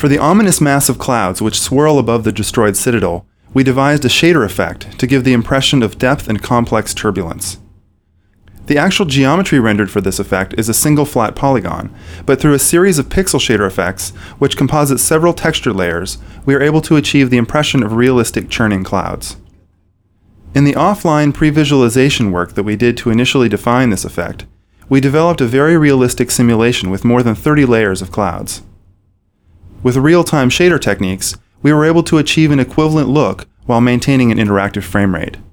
For the ominous mass of clouds which swirl above the destroyed citadel, we devised a shader effect to give the impression of depth and complex turbulence. The actual geometry rendered for this effect is a single flat polygon, but through a series of pixel shader effects, which composite several texture layers, we are able to achieve the impression of realistic churning clouds. In the offline pre-visualization work that we did to initially define this effect, we developed a very realistic simulation with more than 30 layers of clouds. With real-time shader techniques, we were able to achieve an equivalent look while maintaining an interactive frame rate.